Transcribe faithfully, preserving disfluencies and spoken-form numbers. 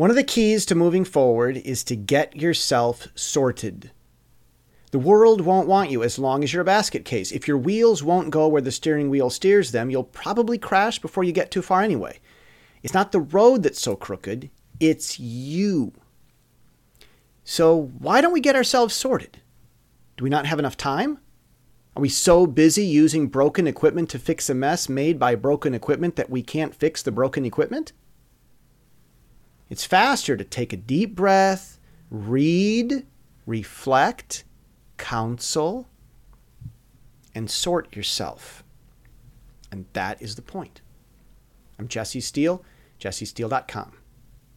One of the keys to moving forward is to get yourself sorted. The world won't want you as long as you're a basket case. If your wheels won't go where the steering wheel steers them, you'll probably crash before you get too far anyway. It's not the road that's so crooked, it's you. So why don't we get ourselves sorted? Do we not have enough time? Are we so busy using broken equipment to fix a mess made by broken equipment that we can't fix the broken equipment? It's faster to take a deep breath, read, reflect, counsel, and sort yourself. And that is the point. I'm Jesse Steele, jesse steele dot com.